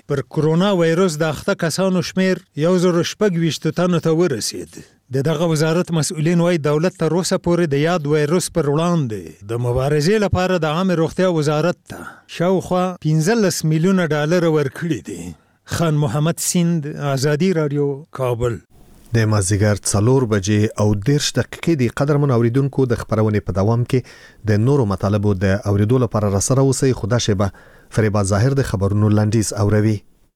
پر کرونا وایرس د اخته کسانو شمیر 1026 تنو ته ورسید. دغه وزارت مسؤلین وايي دولت تر اوسه پورې د یاد وایرس پر وړاندې د مبارزې لپاره د عامه روغتیا وزارت ته شاوخوا 15 میلیونه ډالر ورکړي دي. خان محمد سیند، آزادی رادیو، کابل. د مازیګر 4 بجې او 10 دقیقې د قدرمن اوریدونکو د خبرونې په دوام کې د نورو مطالبو د اوریدو لپاره راسره اوسئ. خدا شبه فریبا ظاهر د خبرونو لنډیز اوروي.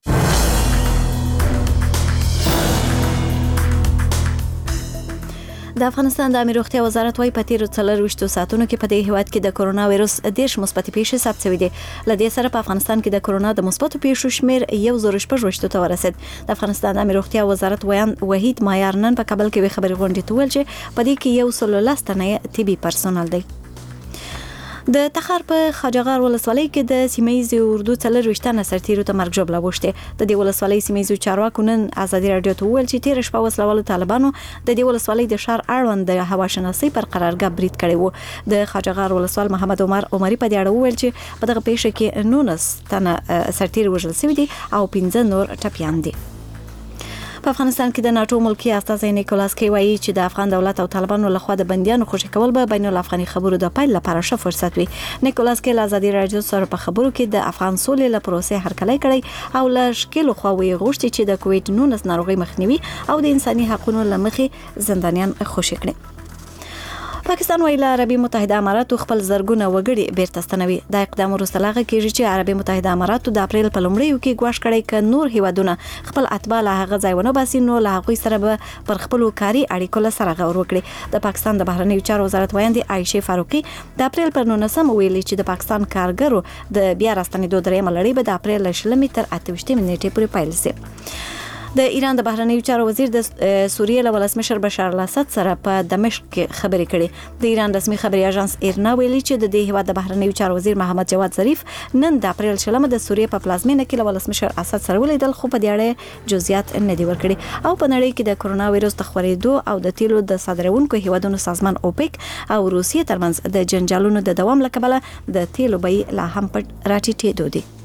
د افغانستان د عامه روغتیا وزارت وايي په تیرو 24 ساعتونو کې په دې هیواد کې د کرونا وایرس 10 مثبت پیښې ثبت شوې دي. لدې سره په افغانستان کې د کرونا د مثبت پیښو شمیر 1.6 ته ورسید. د افغانستان د عامه روغتیا وزارت وحید مایار نن په کابل کې خبري غونډه تول چې په دې کې 113 تنه طبي پرسونل دي. د تخار په خاجغار ولسوالۍ کې د سیمایي اردو 24 تنه سرتیرو ته مرګ ژوبله وشته. د دې ولسوالۍ سیمایي چارواکو نن آزادي رادیو ته وویل چې تیر شپه وسلوالو طالبانو د دې ولسوالۍ د شهر اړوند د هواشناسي پر قرارګاه برید کړی وو. د خاجغار ولسوال محمد عمر عمري په دې اړه وویل چې په دغه پیښه کې 19 تنه سرتیر وژل شوي دي او 15 نور ټپیان دي. په افغانستان کې د ناتو ملکی استازی نیکولاس کی وایي چې د افغان دولت او طالبانو لخوا د بندیانو خوشی کول به بین الافغاني خبرو د پایل لپاره ښه فرصت وي. نیکولاس کی آزادي رادیو سره په خبرو کې د افغان سولې لپاره پروسې هرکلی کړی او له شکل خو وی غوښتي چې د کووید 19 ناروغي مخنیوي او د انساني حقوقو لمخې زندانیان خوشی کړي. پاکستان ویل عربي متحده امارات خپل زرګونه وګړي بیرته ستنوي. د اقدام وروسته لاغه کېږي چې عربي متحده امارات د اپریل په لومړیو کې ګواښ کړی ک نور هیوادونه خپل اتباع له هغه ځایونه باسي نو له هغوی سره به پر خپل کاري اړیکو سره غور وکړي. د پاکستان د بهرنیو چارو وزارت وایي عائشه فاروقي د اپریل پر 19 ویلي چې د پاکستان کارګرو د بیا راستنېدو درېمه لړۍ به د اپریل 20 تر 28 نیټې پورې پیل شي. د ایران د بهرنیو چارو وزیر د سوریې له ولسمشر بشار الاسد سره په دمشق کې خبرې کړې. د ایران رسمي خبري اژانس ایرنا ویلي چې د دې هیواد د بهرنیو چارو وزیر محمد جواد ظریف نن د اپریل 20 د سوریې په پلازمینه کې له ولسمشر اسد سره ولیدل خو په دې اړه جزئیات نه دی ورکړي. او په نړۍ کې د کرونا وایرس د خورېدو او د تیلو د صادرونکو هیوادونو سازمان اوپک او روسیې ترمنځ د جنجالونو د دوام لکبله د تیلو بیې لا هم پټ راټیټېدو دي.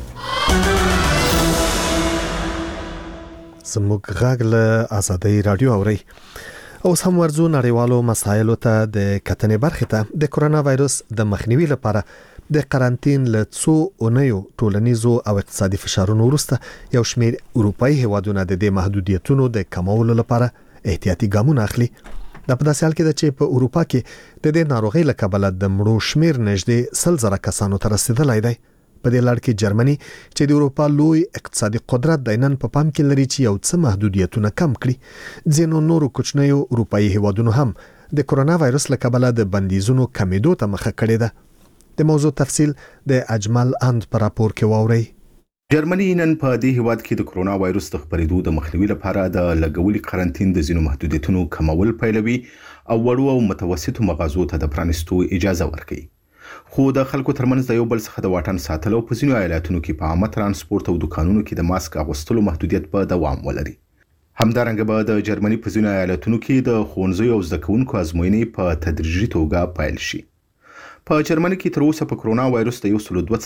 زموږ غږ له آزادۍ رادیو اوري. اوس هم ورځو نړیوالو مسایلو ته د کتنې برخې ته د کرونا وایرس د مخنیوي لپاره د قرنټین له څو اونیو ټولنیزو او اقتصادي فشارونو وروسته یو شمېر اروپایي هیوادونه د دې محدودیتونو د کمولو لپاره احتیاطي ګامونه اخلي. د په داسې حال کې ده چې په اروپا کې د دې ناروغۍ له کبله د مړو شمیر نږدې 100,000 کسانو ته رسیدلی دی. په دې لړ کې جرمني چې د اروپا لوی اقتصادي قدرت دی نن په پام کې لري چې یو څه محدودیتونه کم کړي. ځینو نورو کوچنیو اروپایي هیوادونو هم د کرونا وایرس له کبله د بندیزونو کمیدو ته مخه کړې ده. د موضوع تفصیل د اجمل اند پر راپور کې واورئ. جرمني نن په دې هیواد کې د کرونا وایرس د خپرېدو د مخنیوي لپاره د لګولي قرنټین د ځینو محدودیتونو کمول پیلوي او وړو او متوسطو مغازو ته د پرانستو اجازه ورکوي. خو د خلکو ترمنځ د یو بل څخه د واټن ساتلو په ځینو ایالتونو کې په عامه ترانسپورت او دکانونو کې د ماسک اغوستلو محدودیت به دوام ولري. همدارنګه به د جرمني په ځینو ایالتونو کې د ښوونځیو او زده کوونکو ازموینې په تدریجي توګه پیل شي. په جرمني کې تر اوسه په کرونا وایرس د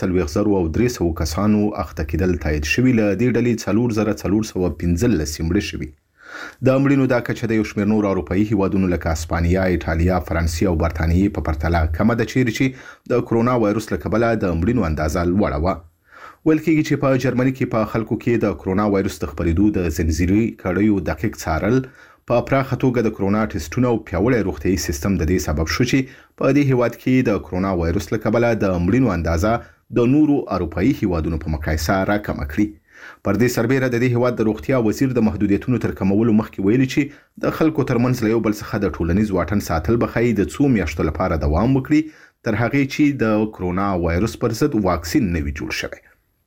142,300 کسانو اخته کېدل تایید شوي. له دې ډلې 4,415 مړه شوي. د مړینو دا کچه د یو شمېر نور اروپایي هیوادونو لکه اسپانیا، ایټالیا، فرانسې او برتانیې په پرتله کمه ده چیرې چې د کرونا وایرس له کبله د مړینو اندازه لوړه وه. ویل کېږي چې په جرمني کې په خلکو کې د کرونا وایرس د خپرېدو د زنځیري کړیو دقیق څارل، په پراخه توګه د کرونا ټسټونه او پیاوړی روغتیايي سیستم د دې سبب شو چې په دې هیواد کې د کرونا وایرس له کبله د مړینو اندازه د نورو اروپایي هیوادونو په مقایسه راکمه کړي. پر دې سربېره د دې هیواد د روغتیا وزیر د محدودیتونو تر کمولو مخکې ویلي چې د خلکو ترمنځ له یو بل څخه د ټولنیز واټن ساتل به ښایي د څو میاشتو لپاره دوام وکړي تر هغې چې د کرونا وایرس پر ضد واکسین نه وي جوړ شوی.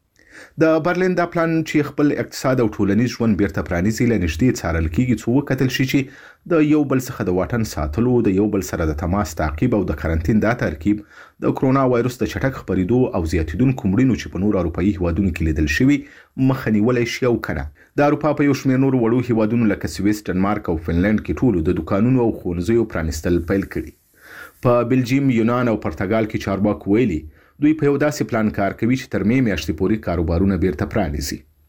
د برلین دا پلان چې خپل اقتصاد او ټولنیز ژوند بیرته پرانیزي له نږدې څارل کېږي څو وکتل شي چې د یو بل څخه د واټن ساتلو، د یو بل سره د تماس تعقیب او د قرنټین دا ترکیب د کرونا وایرس د چټک خپرېدو او زیاتېدونکو مړینو چې په نورو اروپایي هیوادونو کې لیدل شوي مخه نیولی شي او که نه. د اروپا په یو شمېر نورو وړو هیوادونو لکه سویس، ډنمارک او فنلنډ کې ټولو د دکانونو او ښوونځیو پرانیستل پیل کړي. په بلجیم، یونان او پرتګال کې چارواکو ویلي دوی په یو داسې پلان کار کوي چې تر مې میاشتې پورې کاروبارونه بیرته پرانیزي.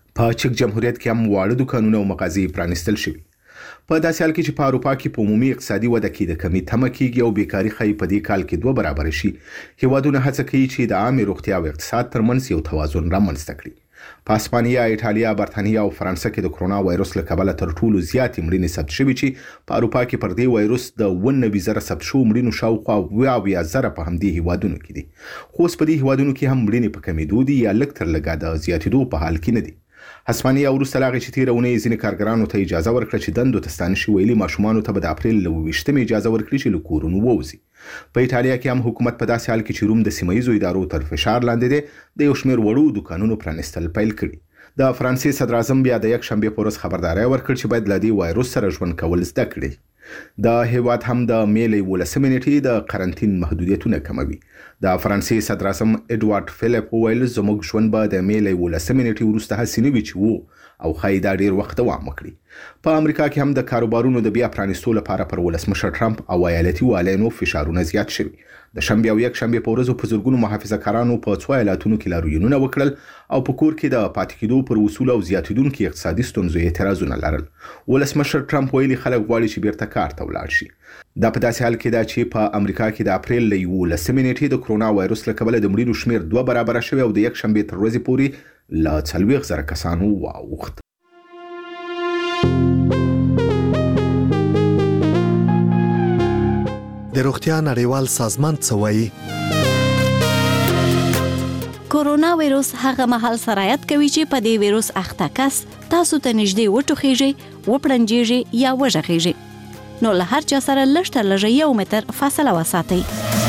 په چک جمهوریت کې هم واړه دکانونه او مغازې پرانیستل شوي. په داسې حال کې چې په اروپا کې په عمومي اقتصادي وده کې د کمی تمه کېږي او بیکاري ښایي په دې کال کې 2 برابره شي، هیوادونه هڅه کوي چې د عامې روغتیا او اقتصاد ترمنځ یو توازن رامنځته کړي. په اسپانیا، ایټالیا، برتانیا او فرانسه کې د کرونا وایرس له کبله تر ټولو زیاتې مړینې ثبت شوي چې په اروپا کې پر دې وایرس د 90,000 ثبت شوو مړینو شاوخوا 20,000 په همدې هیوادونو کې دي. خو اوس په دې هیوادونو کې هم مړینې په کمېدو دي یا لږ تر لږه د زیاتېدو په حال کې نه دي. هسپانیا وروسته له هغې چې تېره اونۍ ځینې کارګرانو ته اجازه ورکړه چې دندو ته ستانه شي، ویلي ماشومانو ته به د اپریل له 28مې اجازه ورکړي چې له کورونو ووځي. په ایټالیا کې هم حکومت په داسې حال کې چې روم د سیمه ییزو ادارو تر فشار لاندې دی، د یو شمېر وړو دوکانونو پرانیستل پیل کړي. د فرانسې صدراعظم بیا د یک شنبې په ورځ خبرداری ورکړ چې باید له دې وایرس سره ژوند کول زده کړي. د هیواد هم د مې له 11مې نیټې د قرنطین محدودیتونه کموي. د فرانسې صدراعظم اډوارډ فیلیپ وویل زموږ ژوند به د مې له 11مې نیټې وروسته هسې نه وي چې وو او ښایي دا ډېر وخت دوام وکړي. په امریکا کې هم د کاروبارونو د بیا پرانیستو لپاره پر ولسمشر ټرمپ او ایالتي والینو فشارونه زیات شوي. د شنبې او یک شنبې په ورځو په زرګونو محافظه‌کارانو په 2 ایالتونو کې لارویونونه وکړل او په کور کې د پاتې کېدو پر اصول او زیاتېدونکو اقتصادي ستونزو اعتراضونه لرل. ولسمشر ټرمپ ویلي خلک غواړي چې بیرته کار ته ولاړ شي. دا په داسې حال کې ده چې په امریکا کې د اپریل له 11مې نیټې د کرونا وایرس له کبله د مړینو شمېر 2 برابره شوی او د یک شنبې تر ورځې پورې له 40,000 کسانو واوښت. د روغتیا نړیوال سازمان څه وایي؟ کورونا وایرس هغه مهال سرایت کوي چې په دې وایرس اخته کس تاسو ته نږدې وټوخیږي، وپړنجیږي یا وژغیږي. نو له هر چا سره لږ تر لږه 1 متر فاصله وساتئ.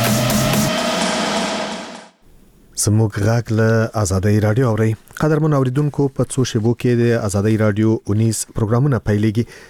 زموږ غږ له آزادۍ رادیو اورئ. قدرمن اوریدونکو، په څو شیبو کې د آزادۍ رادیو 19 پروګرامونه پیلېږي.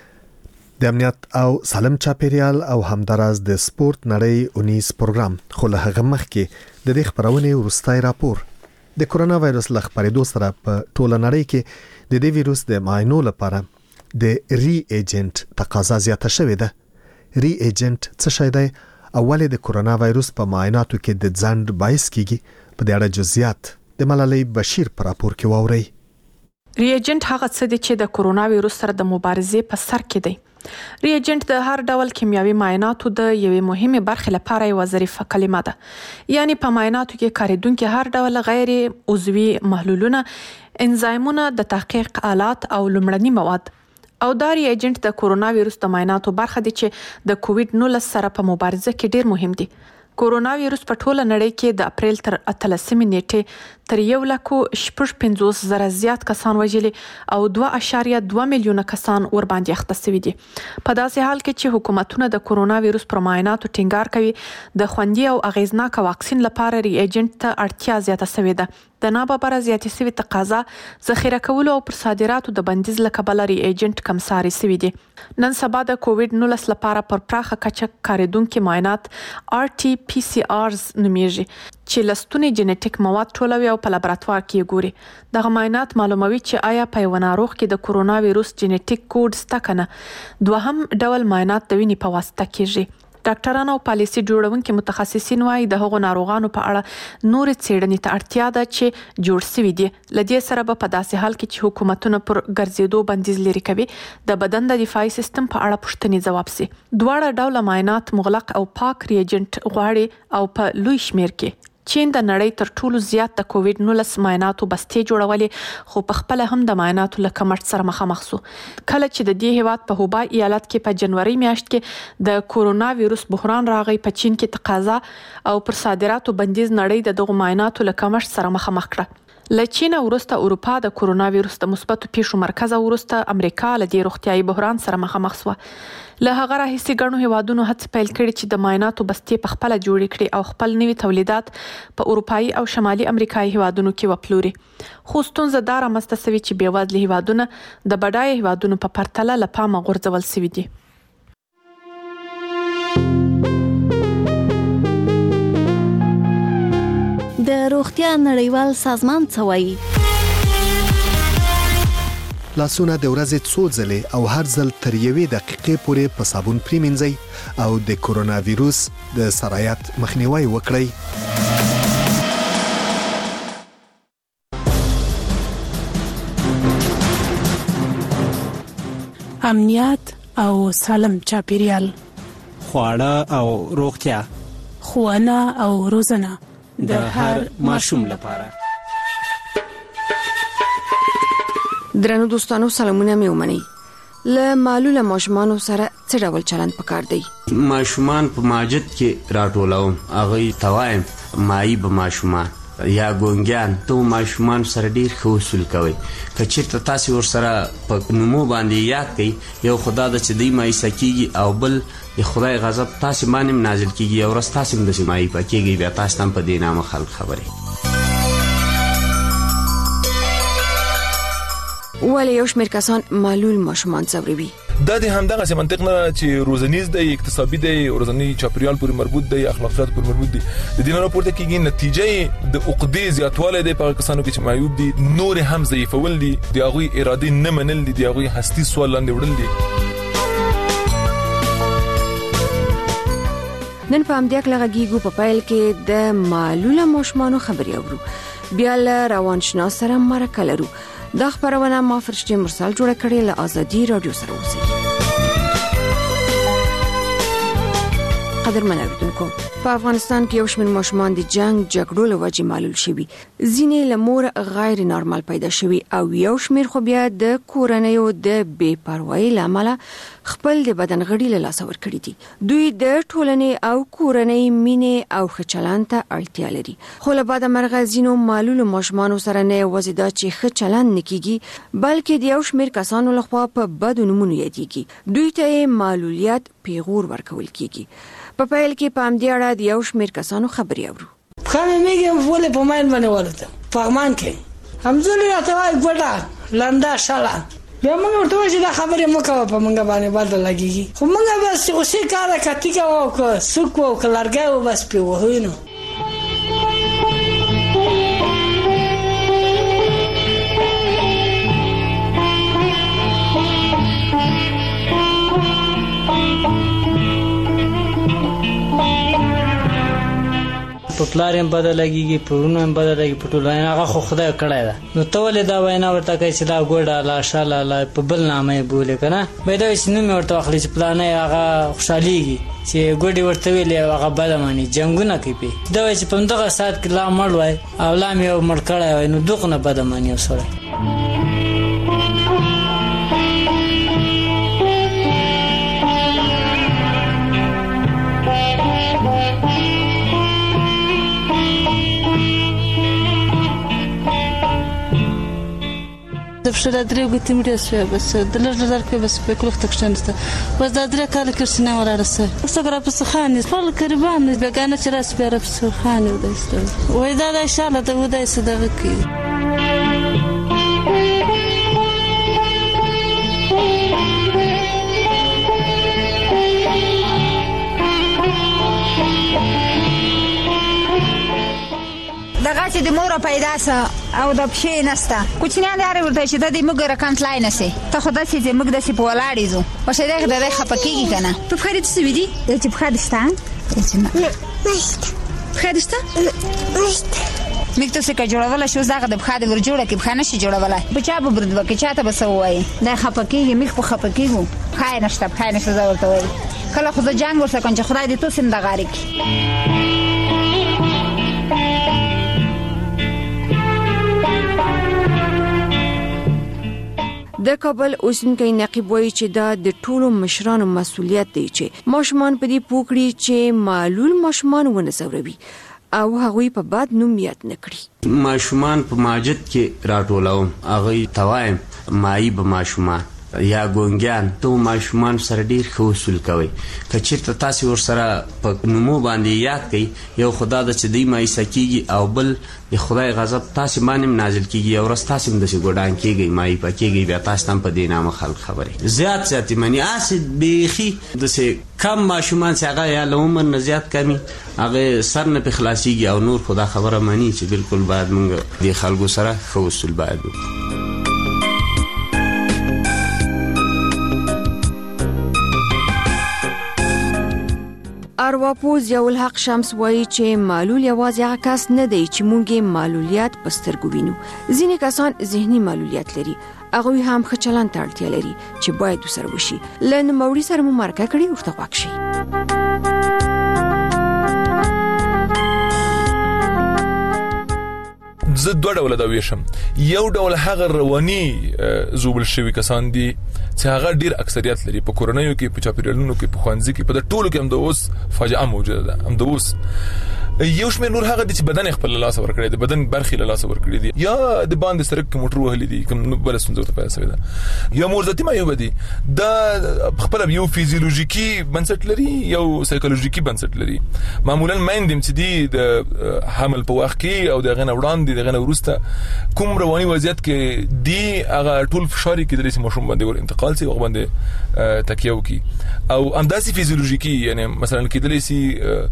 د امنیت او سالم چاپیریال او همداراز د سپورت نړۍ 19 پروګرام. خو له هغه مخکې د دې خبرونې وروستی راپور. د کرونا وایرس له خپرېدو سره په ټوله نړۍ کې د دې وایرس د معاینو لپاره د ری ایجنټ تقاضا زیاته شوې ده. ری ایجنټ څه شی دی او ولې د کرونا وایرس په معایناتو کې د ځنډ باعث کیږي؟ په دې اړه جزئیات د ملالۍ بشیر پر راپور کې واورئ. ری ایجنټ هغه څه دی چې د کرونا وایرس سره د مبارزې په سر کې دی. ری ایجنټ د هر ډول کیمیاوي معایناتو د یوې مهمه برخه لپاره یو ظریفه کلمه ده. یعنی په معایناتو کې کاریدونکو هر ډول غیر عضوي محلولونه، انزایمونه، د تحقیق آلات او لومړني مواد. او دا ری ایجنټ د کرونا وایرس د معایناتو برخه دي چې د کووډ 19 سره په مبارزه کې ډیر مهم دي. کرونا وایرس په ټوله نړۍ کې د اپریل تر 13مې نیټې تر 1,55,000 زیات کسان وژلي او 2.2 میلیونه کسان ورباندې اخته شوي دي. په داسې حال کې چې حکومتونه د کرونا وایرس پر معایناتو ټینګار کوي، د خوندي او اغیزناک واکسین لپاره ری ایجنټ ته اړتیا زیاته شوې ده. د ناببره زیاتې شوې تقاضا، ذخیره کولو او پر صادراتو د بندیز له کبله ری ایجنټ کمساري شوي دي. نن سبا د کووډ 19 لپاره پر پراخه کچه کاریدونکو معاینات RT-PCRs نومیږي چې لستونی جنټیک مواد ټولوي او په لابراتوار کې ګوري. دغه معاینات معلوموي چې آیا په یو ناروغ کې د کرونا وایرس جنټیک کوډ شته کنه. دوهم ډول معاینات د وینې په واسطه کیږي. ډاکټران او پالیسي جوړونکي متخصصین وايي د هغو ناروغانو په اړه نور څېړنې ته اړتیا ده چې جوړ شوي دي. لدې سره به په داسې حال کې چې حکومتونه پر ګرځېدو بندیز لري کوي، د بدن د دفاعي سیستم په اړه پوښتنې ځواب شي. دواړه ډوله معاینات مغلق او پاک ری ایجنټ غواړي او په لوی شمیر کې. چین د نړۍ تر ټولو زیات د کووډ 19 معایناتو بستې جوړولې، خو په خپل هم د معایناتو له کمښت سره مخامخ شو. کله چې د دې هیواد په هوبای ایالت کې په جنوري میاشت کې د کرونا وایرس بحران راغی، په چین کې تقاضا او پر صادراتو بندیز نړۍ د دغو معایناتو له کمښت سره مخامخ کړه. له چین وروسته اروپا د کرونا وایرس د مثبتو پیښو مرکز وروسته امریکا له دې روغتیايي بحران سره مخامخ شوه. له هغه راهیسې ګڼو هیوادونو هڅې پیل کړې چې د معایناتو بستې په خپله جوړې کړي او خپل نوي تولیدات په اروپایي او شمالي امریکایي هیوادونو کې وپلوري. خو ستونزه دا رامنځته شوې چې بېوزله هیوادونه د بډایه هیوادونو په پرتله له پامه غورځول شوي دي. د روغتیا نړیوال سازمان څه وایي؟ لاسونه د ورځې څو ځلې او هر ځل تر 1 دقیقې پورې په صابون پریمنځئ او د کرونا وایرس د سرایت مخنیوي وکړئ. امنیت او سالم چاپیریال، خواړه او روغتیا، ښوونه او روزنه د هر ماشوم لپاره. درنو دوستانو سلامونه مې ومنئ. له معلوله ماشومانو سره څه ډول چلند پکار دی؟ ماشومان په ماجد کې راټولوم، هغه توایم مای به ماشومان یا ګونګیان ته ماشومان سره ډیر ښه اصول کوي. که چېرته تاسو ور سره په نومو باندې یاد کړئ، یو خدا د چې دی مای سکیږي او بل د خدای غضب تاسو باندې نازل کیږي او راستا سم د مای پکېږي، بیا تاسو هم په دې نامه خلک خبرې. ولی یو شمېر کسان معلول ماشومان ځوروي. دا د همدغه څه منطق نه چې روزنیز دی، اقتصادي دی، روزنی چاپیریال پورې مربوط دی، اخلاقیات پورې مربوط دی. د دې نه راپورته کیږي نتیجه د عقدې زیاتوالی دی په کسانو کې چې معیوب دي، نور هم ضعیفول دي، د هغوی ارادې نه منل دي، د هغوی هستي سوال لاندې وړل دي. نن په همدې اړه غږیږو په پیل کې د معلوله ماشومانو خبرې اورو، بیا له روانشناس سره مرکه لرو. دا خبرونه ما فرشتي مرسل جوړه کړې له ازادي رادیو سره اوسئ. قدرمن اوریدونکو، په افغانستان کې یو شمېر ماشومان د جګړو له وجې معلول شوي، ځینې له مور غیر نارمال پیدا شوي او یو شمېر خو بیا د کورنیو د بې پروایۍ له امله خپل د بدن غړي له لاسه ورکړي دي. دوی د ټولنې او کورنۍ مینې او ښه چلند ته اړتیا لري، خو له بده مرغه ځینو معلولو ماشومانو سره نه یوازې دا چې ښه چلند نه کیږي، بلکې د یو شمېر کسانو لخوا په بدو نومونو یادېږي. دوی ته معلولیت پیغور ورکول کیږي. په پیل کې په همدې اړه د یو شمېر کسانو خبرې اورو. خامې میږم ولې په ماین باندې ولته پغمان کې همزولي راته وایي ګوډه لنده شاله، بیا موږ ورته وایو چې دا خبرې مه کوه، په موږ باندې بده لګېږي. خو موږ بس غوسې کاره کتي کوو او که سوک وو او که لرګی وو بس پرې وهو نو. په پلار هم بده لګېږي، په وروڼو هم بده لګي، په ټولنه هغه خو خدای کړی ده. نو ته ولې دا وینا ورته کوې چې دا ګوډه لا شاله لا په بل نامه یې بولې که نه؟ باید دا وایي چې نوم یې ورته واخلي چې پلانی هغه خوشحالېږي چې ګوډې ورته ویلې او هغه بده ماني، جنګونه کوي پې. دا وایي چې په همدغه ساعت کې لا مړ وای او لا مې یو مړ کړی وای، نو دغونه بده ماني یو سړی. Zawsze radrego tym rysuje, bez dlaczego zarkę bez pekulów tak często. Bez dadreka ale kirsina wala rysuje. Sagra psuchani, spal karban, biegana ciras biara psuchani udajsto. Wajda da inshallah da udajsto da wiki. دغه چې د مور پیدا سه او د پښې نسته کوچنیان لري ورته چې د دې موږ رقم تلای نه سي ته خدای چې موږ د سي په ولاړې زو په شه دغه د خپکیږي کنه په خیر څه وی دي چې په خیر شته چې نه خیر شته میکته څه کا جوړول شو زغه د بخاده ور جوړه کې بخانه شي جوړوله بچا به برد وکي چاته به سوای د خپکیږي میخ په خپکیږي خای نشته زورته وای کله خو د جنگ ورسره کنه خدای دې تو سم د غاری کی د کابل اوسنکی نقیب وایي چې دا د ټولو مشرانو مسؤلیت دی چې ماشومان په دې پوکړي چې معلول ماشومان ونه زوروي او هغوی په بد نوم یاد نه کړي. ماشومان په ماجد کې راټولوم، هغوی توایم مای به ماشومان یا ګونګیان ته ماشومان سره ډیر ښه اصول کوي. که چېرته تاسې ورسره په نومو باندې یاد کړئ، یو خدا ده چې دوی مایوسه کېږي او بل د خدای غضب تاسې باندې هم نازل کېږي، یو ورځ تاسې هم داسې ګوډان کېږئ، مایوپه کېږئ، بیا تاسو ته هم په دې نامه خلک خبرې زیات یې مني. هسې بیخي داسې کم ماشومان چې هغه یا له عمر نه زیات کمي هغه سر نه پې خلاصېږي او نور خو دا خبره مني چې بلکل باید موږ د خلکو سره ښه اصول باید وکړو. ارواپوز یو الحق شمس وایي چې معلول یوازې هغه کس نه دی چې موږ یې معلولیت په سترګو وینو. ځینې کسان ذهني معلولیت لري، هغوی هم ښه چلند ته اړتیا لري چې باید ورسره وشي. له نوموړي سره مو مرکه کړې، ورته غوږ شئ. زه دوه ډوله دا ویشم. یو ډول هغه رواني زوبل شوي کسان دي چې هغه ډیر اکثریت لري په کورونو کې، په چاپیریالونو کې، په خوانځي کې، په ټولو کې هم د اوس فاجعه موجوده ده. هم د اوس یو شمېر نور هغه دي چې بدن خپل لاس ور کړی دي، بدن برخې له لاس ور کړی دي، یا د باندې سرک موټر وهلي دي، کوم بل څه ته پیدا شوی ده، یا مرزتي معیوب دي. دا خپل یو فیزیولوژیکي بنسټ لري، یو سایکولوژیکي بنسټ لري. معمولا مایندم چې دي د حمل په وخت کې او د غنه وړاندې د غنه ورسته کوم رواني وضعیت کې دي، هغه ټول فشار کې د لسی مشروم باندې ور انتقال سي او باندې تکیه وکي، او انداسي فیزیولوژیکي یعنی مثلا کې د لسی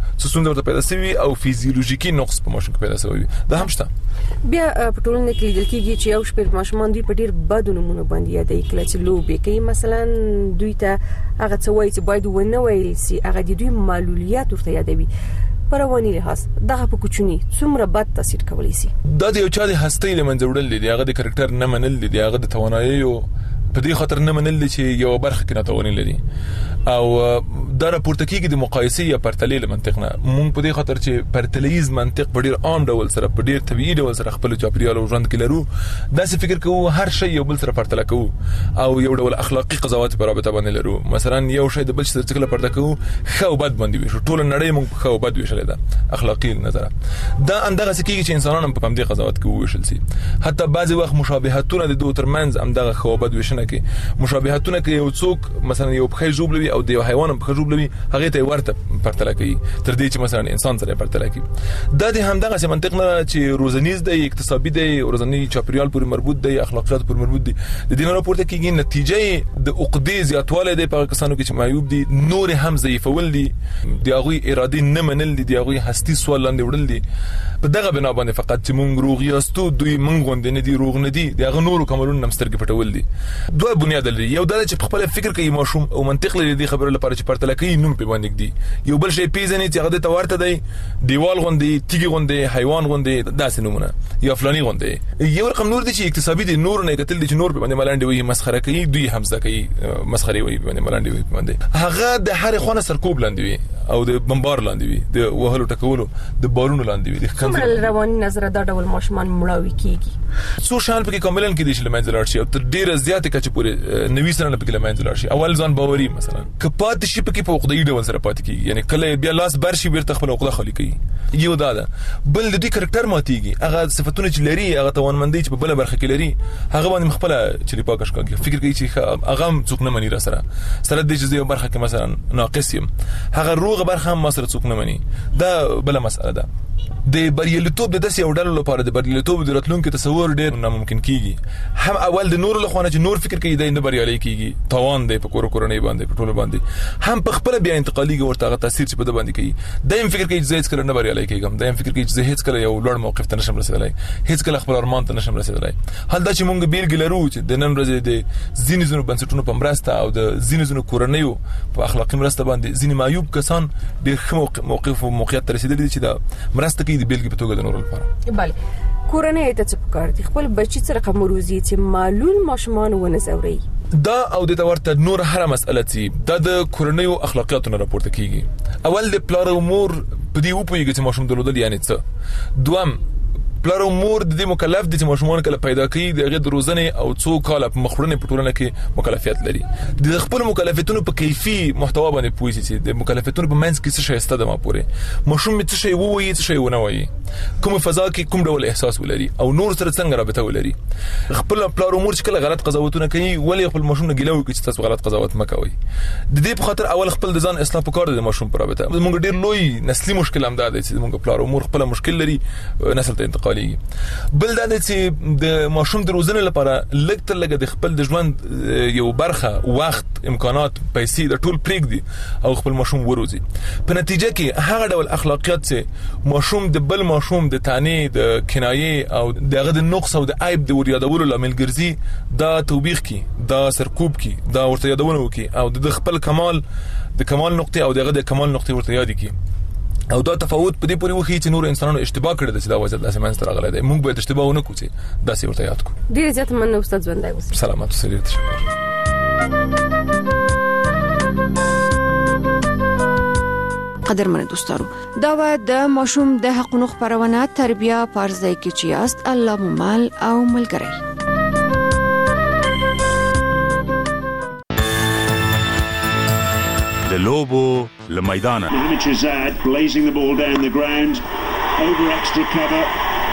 څه څه پیدا شوی او فیزیولوژیکي نقص په ماشوم کې پیدا شوی. دا هم شته. بیا په ټولنه کې لیدل کېږي چې یو شپږ ماشومان دوی په ډیر بد نمونه باندې یادې کله چې لوبي کوي، مثلا دوی ته هغه څه وایي چې باید ونه ویل سي، هغه د دوی معلولیت ورته یادوي. په رواني لحاظ دغه په کوچني څومره بد تاثیر کولی سي. دا د یو چا د هستۍ له منځه وړل دي، هغه د کریکټر نه منل دي، هغه د توانایي په دې خاطر نه منل چې یو برخه کې ناتواني لري، او دا راپورته کېږي د مقایسې یا پرتلې له منطق نه. مونږ په دې خاطر چې پرتلیز منطق په ډیر عام ډول سره، په ډیر طبيعي ډول سره خپل چاپیریال او ژوند کې لرو، داسې فکر کوو هر شی یو بل سره پرتله کوو، او یو ډول اخلاقی قضاوت په رابطه باندې لرو. مثلا یو شی د بل شي سره څنګه پرتله کوو، ښه او بد باندې ویشو. ټول نړۍ مونږ ښه او بد ویشلې ده اخلاقی نظر. دا اندغه سکیږي چې انسانان په دې قضاوت کوي ویشل سي. حتی بعضی وخت مشابهتونه د دوه ترمنځ اندغه ښه او بد ویشنه کې مشابهتونه کې یو څوک مثلا یو بخې جوړوي او د حیوان په جوړوي، هغه ته ورته پرتله کوي تر دې چې مثلا انسان سره پرتله کوي. دا د همدغه منطق نه چې روزنیز دی، اقتصادي دی، روزنی چاپیریال پورې مربوط دی، اخلاقیات پورې مربوط دی. د دې نه راپورته کېږي نتیجه د عقدې زیاتواله دی په کسانو کې چې معیوب دي، نور هم ضعیفول دي، د هغوی ارادي نه منل دي، د هغوی هستی سوال لاندې وړل دي. په دغه بنا باندې فقط چې مونږ روغ یاستو، دوی مونږ غوندې نه دي، روغ نه دي، دغه نورو کمالونو نمسترګ پټول دي. دوه بنیاد لري. یو دا چې خپل فکر کوي ماشوم او منطق لري د خبرو لپاره چې پرتله کوي نوم په باندې دي. یو بل شی پیژني چې هغه ته ورته دی، دیوال غوندې، تیګي غوندې، حیوان غوندې، داسې نمونه یا فلاني غوندې. یو رقم نور دي چې اقتصادي دي، نور نه کتل دي چې نور په باندې ملاندې وي، مسخره کوي، دوی هم ځکه کوي مسخره وي باندې ملاندې وي باندې. هغه د هر خونه سرکوب لاندې وي او د بمبار لاندې وي، د وهلو ټکولو، د بارونو لاندې وي. د کومه رواني نظر دا ډول ماشومان مړاوي کیږي. سوشال پکې کوملن کې دي چې لمنځه لاړ شي او تر ډیره زیاته کچې پورې 90 سره پکې لمنځه لاړ شي. اول ځان باوري مثلا کپات شي پکې په عقدې ډول سره پاتې کیږي، یعنی کله بیا لاس برشي بیرته خپل عقده خالي کوي. یو دا ده. بل د دې کریکټر ماتيږي، هغه صفاتونه چې لري، هغه توانمندي چې په بل برخه کې لري، هغه باندې خپل چلی پاکش کوي، فکر کوي چې هغه څوک نه مني را سره د دې چې برخه کې مثلا ناقص یم، هغه روغه برخه هم سره څوک نه مني. دا بل مسأله ده. د بریالیتوب د داسې وړلو لپاره د بریالیتوب د راتلونکو تصور ډیر ناممکن کیږي. هم اول د نور له خونه چې نور فکر کوي د نه بریالي کیږي، توان دی په کورنۍ باندې، په ټولو باندې، هم په خپل بیا انتقالي ورته تاثیر چې په د باندې کوي. دایم فکر کوي چې زه هیڅ کله نه بریالي کیږم، دایم فکر کوي چې زه هیڅ کله یو لوړ موقف ته نشم رسیدلی، هیڅ کله خپل ارمان ته نشم رسیدلی. حال دا چې مونږ بیلګې لرو چې د نن ورځې د ځینې بنسټونو په مرسته او د ځینې کورنیو په اخلاقی مرسته باندې ځینې معیوب کسان ډېر ښه موقف او موقعیت ته رسیدلي دي چې دا مرسته کوي د بیلګې په توګه د نورو لپاره. بله کورنۍ ته څه پکار دي خپل بچی سره کوم روزي چې معلول ماشومان ونه زوري. دا او د تورته نور هر مسأله چې د کورنیو اخلاقیاتو نه راپورته کیږي. اول د پلار او مور په دې وپويږي چې ماشوم درلودل یعنی څه. دوم پلار او مور د دې مکلف دي چې ماشومان کله پیدا کړي د غیر روزنه او څو کال په مخورنه په ټولنه کې مکلفیت لري. د خپل مکلفیتونو په کیفي محتوا باندې پوي چې د مکلفیتونو په منځ کې څه شی ستده ما پوره ماشوم څه شی ووي څه شی ونه وایي، کوم فضا کې کوم ډول احساس ولري او نور سره څنګه رابطه ولري. خپل پلار او مور چې کله غلط قضاوتونه کوي ولی خپل ماشوم نه ګیلو کوي چې تاسو غلط قضاوت مکوئ. د دې په خاطر اول خپل د ځان اصلاح وکړئ د ماشوم پر رابطه. موږ ډیر لوی نسلي مشکل هم ده چې موږ پلار او مور خپل مشکل لري نسل ته انتقالي. بل دا چې د ماشوم د روزنې لپاره لږ تر لږه د خپل د ژوند یو برخه وخت امکانات پیسې د ټول پریږدي او خپل ماشوم وروزي. په نتیجه کې هغه ډول اخلاقیات چې ماشوم د بل ماشوم د تانې د کنایې او دغه د نقص او د عیب د وریادولو لامل ګرځي دا توبېخ کی دا سرکوب کی دا ورته یادونه وکي او د خپل کمال د کمال نقطه او دغه د کمال نقطه ورته یاد کی او دا تفاوت په دې پورې وخی چې نور انسانانو اشتباه کړی د دا وضعیت لاسه منځ راغلی دی موږ به اشتباه ونه کوو چې دا څه ورته یاد کو ډیر زیات مننه استاد ژوندای اوسئ سلامات اوسئ تشکر قدرمن دوستانو دا و د ماشوم د حقوقو خبرونه تربیه پارځای کې چې است الله ممال او ملګری د لوبو لمیدانه blazing the ball down the ground over extra cover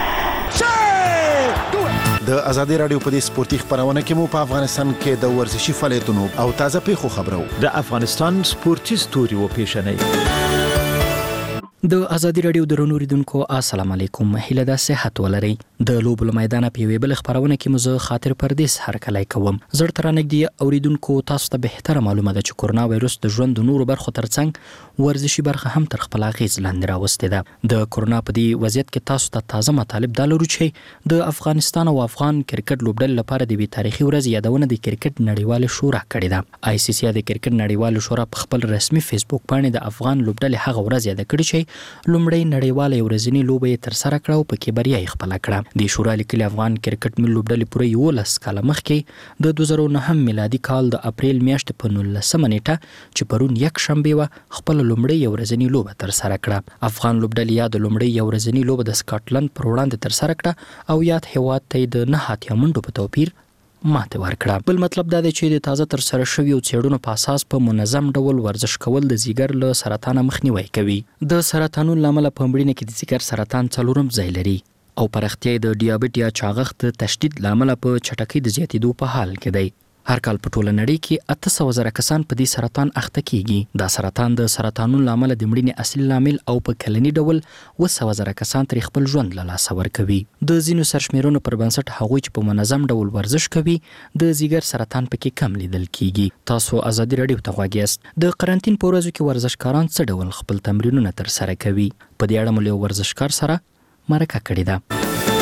د ازادي رادیو په دې سپورتي خبرونه کې مو په افغانستان کې د ورزشي فعالیتونو او تازه پیښو خبرو د افغانستان سپورتي ستوري و پیښنې د ازادي رادیو د رونوریدونکو السلام علیکم هیله د صحت ولري د لوبو میدان په ویبل بل خبرونه کې مزه خاطر پردیس هرکلای کوم زړه ترانګ دی اوریدونکو تاسو ته به تر معلومه ده چې کورونا وایروس د ژوند د نورو برخو ترڅنګ ورزشي برخه هم تر خپل غیز لاندې راوستي ده د کورونا په دې وضعیت کې تاسو ته تازه مطالب د لرو چې د افغانستان او افغان کرکټ لوبډل لپاره د تاریخي ورځ یادونه د کرکټ نړیوال شورا کړې ده آی سی سی د کرکټ نړیوال شورا په خپل رسمي فیسبوک باندې د افغان لوبډل هغه ورځ یاد کړی چې لومړی نړیواله ورځنی لوبه تر سره کړه او پکې بریا یې خپل کړه د شورا لیکلي افغان کرکټ ملي لوبډلې پوره 11 کال مخکې د 2009 میلادي کال د اپریل میاشتې په 19 نیټه چې پرون یک شنبه و خپل لومړی ورځنی لوبه تر سره کړه افغان لوبډلې یاد لومړی ورځنی لوبه د سکاټلند پر وړاندې تر سره کړه او یاد هیواد ته د نه هاتیا منډو په توپیر ماته ورکړه بل مطلب دا دی چې د تازه تر سره شوی او څېړنو په اساس په منظم ډول ورزش کول د ځیګر له سرطان مخنیوي کوي د سرطانونو لامل په مړینه کې د ځیګر سرطان څلورم ځای لري او پرختیا د ډیابټ یا چاغښت تشدید لامل په چټکۍ د زیاتېدو په حال کې دی هر کال په ټوله نړۍ کې 800,000 کسان په دې سرطان اخته کیږي دا سرطان د سرطانونو لامل د مړینې اصلي لامل او په کلنی ډول 200,000 کسان تر خپل ژوند له لاسه ورکوي د ځینو سرشمیرونو پر بنسټ هغوی چې په منظم ډول ورزش کوي د ځیګر سرطان پکې کم لیدل کیږي تاسو ازادي رادیو ته غواړئ یاست د قرنټین په ورځو کې ورزشکاران څه ډول خپل تمرینونه تر سره کوي په دې اړه مو له ورزشکار سره مرکه کړې ده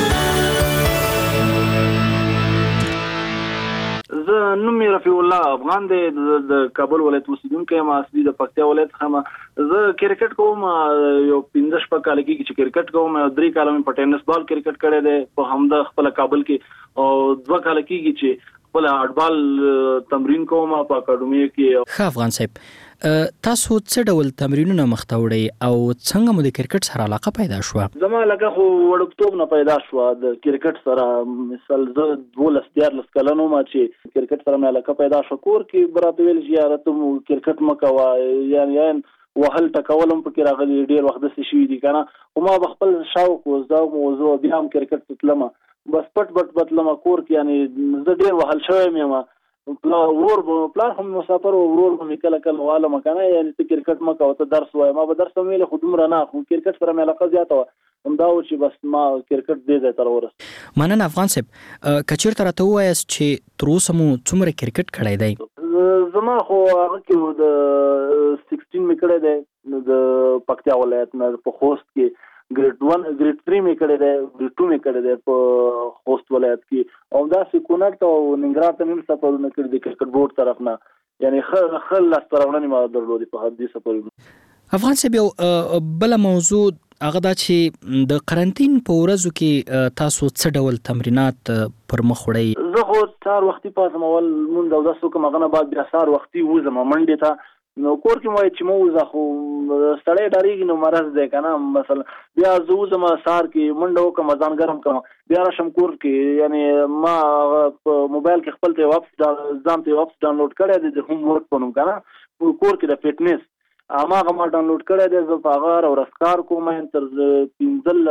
زه نوم رفیع الله افغان د کابل ولایت اوسیدونکی یم اصلي د پکتیا ولایت څخه زه کرکټ کوم یو 15 کال کې چې کرکټ کوم 3 کال مې په ټینس بال کرکټ کړی دی په همدا خپل کابل کې او 2 کال کې چې خپل هاټبال تمرین کوم په اکیډمي کې افغان صاحب تاسو څه ډول تمرینونه مخته وړئ او څنګه مو د کرکټ سره علاقه پیدا شوه زما علاقه خو وړکتوب نه پیدا شوه د کرکټ سره مثال زه 12 کلنو ما چې کرکټ سره مې علاقه پیدا شو کور کې براته ویل چې یاره ته کرکټ مکوا یعنی وهل تکولم پکې راغلی ډیر وخت د شي دي کنه او ما خپل شوق وزدا موضوع بیا هم کرکټ تلم بس پټ لم کور کې یعنی زه ډیر وهل شوم یم پلار هم مسافر او ورور هم کله واله مکنه یعنی ته کرکټ مکه او ته درس وای ما به درس ویل خو دومره نه خو کرکټ سره مې علاقه زیاته و هم دا و چې بس ما کرکټ دې تر ورس مننه افغان صاحب کچیر تر ته وایس چې تر اوسه مو څومره کرکټ کړی دی زما خو هغه کې د 16 مې کړی دی د پکتیا ولایت نه په خوست کې ګریډ 1 ګریډ 3 مې کړی دی ګریډ 2 مې کړی دی په خوست ولایت کې او دا سکونټ او ننګرهار ته مې سفرونه کړی دي کرکټ بورډ طرف نه یعنی خل لاسترونه ما درلودي په حدي سفرونه افغان صاحب یو بل موضوع هغه دا چې د قرنټین په ورځو کې تاسو څه ډول تمرینات پر مخ وړئ زه خو سار وختي پاسم اول مونږ او تاسو کوم غنه بعد بیا سار وختي وزم منډه ته نو کور کې مې چې مو زه خو ستړی ډاریږي نو مرز دی کنه مثلا بیا زه زما سار کې منډه وکم ځان ګرم کوم بیا راشم کور کې یعنی ما په موبایل کې خپل ته واپس ځان ته واپس ډاونلوډ کړی دی د هوم ورک په نوم کنه کور کې د فټنس ما ډاونلوډ کړی دی زه په هغه او رسکار کوم تر 15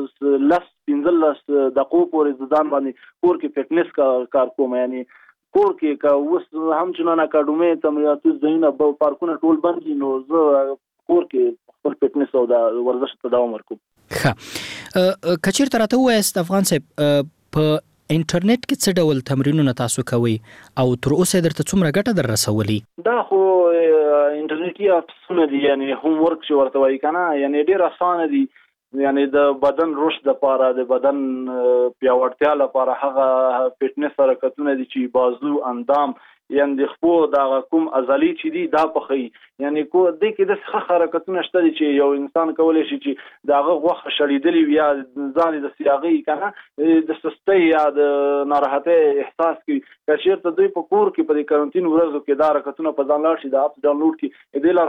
دقیقو پورې ځان باندې کور کې فټنس کار کوم یعنی کور کې کا اوس هم چنانه اکیډمي تمریناتو زینه په پارکونه ټول بند دي نو زه کور کې خپل فټنس او د ورزش ته دوام ورکوم ښه کچیر تر ته وایست افغان صاحب په انټرنیټ کې څه ډول تمرینونه تاسو کوئ او تر اوسه درته څومره ګټه در رسولي دا خو انټرنیټي اپسونه دي یعنی هوم ورک چې ورته وایي کنه یعنی ډیر اسانه دي یعنی د بدن رشد لپاره د بدن پیاوړتیا لپاره هغه فټنس حرکتونه دي چې بازو اندام یعنی د خپو د کوم عضلي چې دي دا پخې یعنی کو د کې د ښه حرکتونه شته چې یو انسان کولای شي چې داغه غوښه شړېدلې وي یا ځان د سیاغي کنه د سستۍ یا د ناراحتۍ احساس کوي کچېرته دوی په کور کې په کارانتین ورځو کې دا حرکتونه په ځان لاړ شي د اپ ډاونلوډ کې د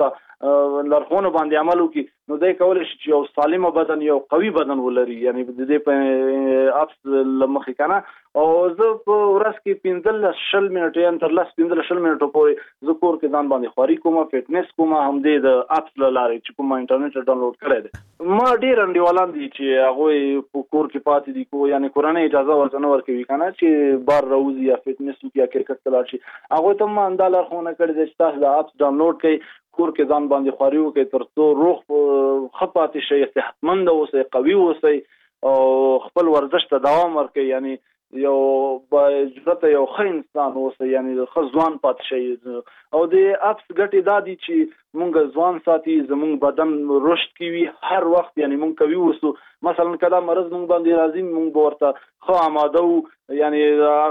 لارښوونو باندې عمل وکړي نو دوی کولای شي چې یو سالم بدن یو قوي بدن ولري یعنی د دې په اپس لمخې کنه او زه په ورځ کې 15 منټه یا تر 15 منټو پورې زه کور کې ځان باندې خوري کوم فټنس کوم هم د اپس لارې چې کوم انټرنیټ ډاونلوډ کړی دی ما ډیر انډیوالان دي چې هغه په کور کې پاتې دي کو یعنی کورانه اجازه ورته ورکوي کنه چې بار روزي یا فټنس یا کرکټ تلل شي هغه ته ما انداله خونه کړی چې تاسو د اپس ډاونلوډ کړئ کور کې ځان باندې خوري وکړي ترڅو روغ خپاتې شي صحتمند اوسئ قوي اوسئ او خپل ورزش ته دوام ورکړي یعنی یو باجرت یو ښه انسان اوسه یعنی ښه ځوان پاتې شي او د اپس ګټې دا دي چې مونږ ځوان ساتي زمونږ بدن رشد کوي هر وخت یعنی مونږ کوي وسو مثلا کله مرض مونږ باندې راځي مونږ ورته خو آماده یعنی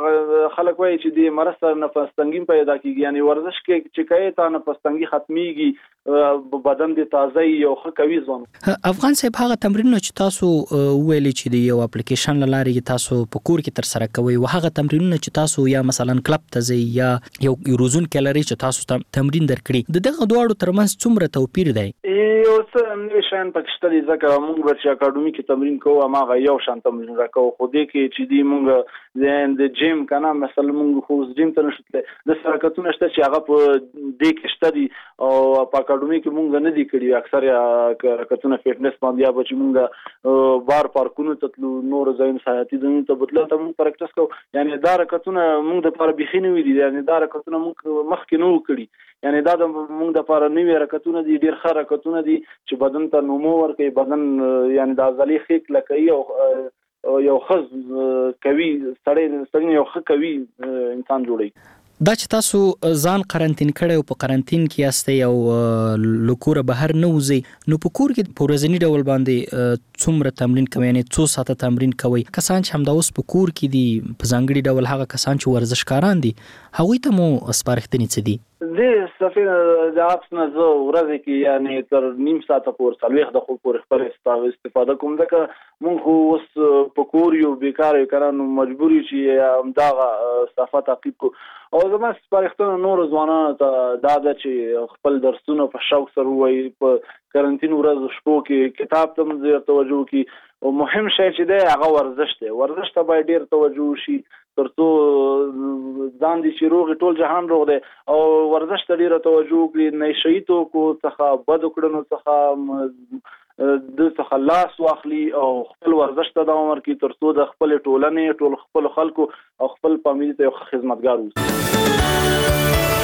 خلک وایي چې د مرض سره نفس تنګي پیدا کیږي یعنی ورزش کې چې کوي تا نفس تنګي ختميږي بدن د تازه یو ښه کوي ځوان افغان صاحب هغه تمرینونه چې تاسو ویلي چې د یو اپلیکیشن لاره تاسو په کور کې تر سره کوي او هغه تمرینونه چې تاسو یا مثلا کلب ته ځي یا یو روزون کلري چې تاسو تمرین درکړي دغه دواړو ترمنځ څومره توپیر دی یو څه نوې شان پکشته دي ځکه موږ ورچ اکاډمي کې تمرین کوو ما یو شان تمرین راکوو خو دې کې چې دی موږ د جیم کنه مثلا موږ خو جیم ته نشته د حرکتونه شته چې هغه په دې کې شته دي او په اکاډمي کې موږ نه دي کړی اکثر حرکتونه فټنس باندې یا چې موږ بار پارکونو ته نور ځین ساعتي دنه ته بدله ته موږ پریکټس کوو یعنی دا حرکتونه موږ د لپاره بخینه وی دي یعنی دا حرکتونه موږ مخکې نو کړی یعنی دا د موږ د لپاره نوې حرکتونه دي ډیر ښه حرکتونه دي چې بدن ته نمو ورکوي بدن یعنی د عضلې خېک لکه یو خز کوي سړی یو ښه کوي انسان جوړي دا چې تاسو ځان قرنټین کړی او په قرنټین کې یاستئ او لکوره بهر نه وځئ نو په کور کې په ورځني ډول باندې څومره تمرین کوئ یعنی څو ساعته تمرین کوئ کسان چې همدا اوس په کور کې دي په ځانګړي ډول هغه کسان چې ورزشکاران دي هغوی ته مو سپارښتنې څه دي د سفیر د اپس نه زه ورځ کې یعنی تر نیم ساعت پورې څلويخ د خو پورې خپل استفاده کوم ځکه مونږ خو اوس په کور یو بیکار یو کارانو مجبوری چې همداغه صفه تعقیب کو او زما سپارښتنه نور ځوانانو ته دا ده چې خپل درسونه په شوق سره وایي په کارانتین ورځ شپو کې کتاب ته مزه توجه کی او مهم شی چې دی هغه ورزش دی ورزش ته باید ډیر توجه شي ترڅو ځان دي چې روغ ټول جهان روغ دی او ورزش ته ډیر توجه کړي نشي تو کو څخه بد کړنو څخه د څخه لاس واخلي او خپل ورزش ته دوام ورکړي ترڅو د خپل ټولنې ټول خپل خلکو او خپل فامیل ته یو خدمتګار وي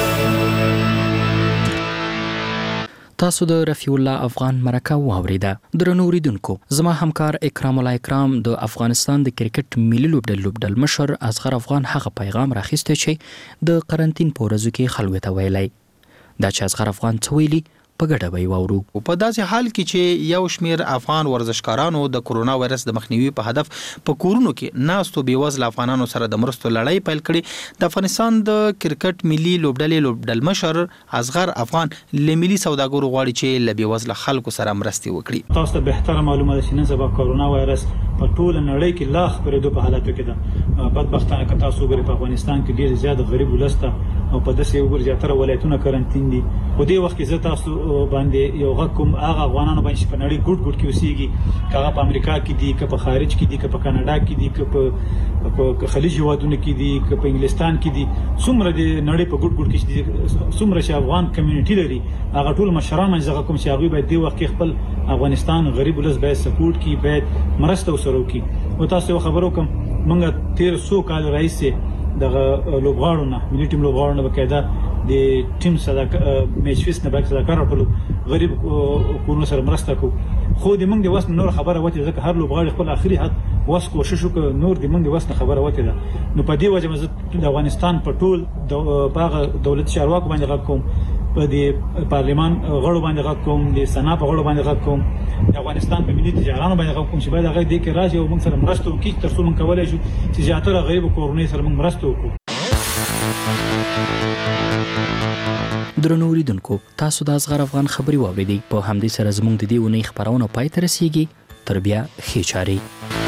تاسو د رفیع الله افغان مرکه واوریده درنو اوریدونکو زما همکار اکرام الله اکرام د افغانستان د کرکټ ملي لوبډل مشر اصغر افغان هغه پیغام راخیسته چې د قرنټین په ورځو کې خلوت ویلای دا چې اصغر افغان څه ویلي په ګډه به وورو په داسې حال کې چې یو شمیر افغان ورزشکارانو د کورونا وایرس د مخنیوي په هدف په کورونو کې ناستو بیوزل افغانانو سره د مرستو لړۍ پیل کړي د افغانستان د کرکټ ملي لوبډل مشر اصغر افغان لملي سوداګرو غواړي چې ل بیوزل خلکو سره مرستي وکړي تاسو ته به تر معلومه ده چې نن سبا کورونا وایرس په ټول نړۍ کې لاخ پرېدو په حالت کې ده بدبختانه که تاسو ګورئ په افغانستان کې ډیر زیات غریب ولسته او په داسې یو ګرځاتره ولایتونو کارانتین دي خو دې وخت کې زه تاسو باندې یو غکم هغه افغانانو باندې په نړۍ ګډ کې اوسېږي هغه په امریکا کې دي که په خارج کې دي که په کاناډا کې دي که په خلیج هیوادونو کې دي که په انګلستان کې دي څومره د نړۍ په ګډ کې دي څومره چې افغان کمیونټي لري هغه ټول مشران زه کوم چې هغه باید دې وخت کې خپل افغانستان غریب ولس باید سپورټ کی باید مرسته وسره کی او تاسو خبرو کوم مونږ 1300 کال راځي دغه لوبغاړو نه ملي ټیم لوبغاړو نه بقاعده د ټیم سره میچ فیس نه باید سره کار وکړو غریب کورونو سره مرسته کو خو د موږ د وس نور خبره وته ځکه هر لوبغاړي خپل اخري حد وس کوشش وکړ نور د موږ د وس خبره وته ده نو په دې وجه مزه د افغانستان په ټول باغ دولت چارواکو باندې غږ کوم په دې پارلمان غړو باندې غږ کوم د سنا په غړو باندې غږ کوم د افغانستان په ملي تجارانو باندې غږ کوم چې باید هغه دې کې راځي او موږ سره مرسته وکړي ترڅو موږ کولای شو چې زیاتره غریب کورونو سره موږ مرسته وکړو درنو اوریدونکو تاسو د اصغر افغان خبري واوریدئ. په همدې سره زموږ د دې ونې خبرونه پای ته رسیږي. تر بیا ښې چارې.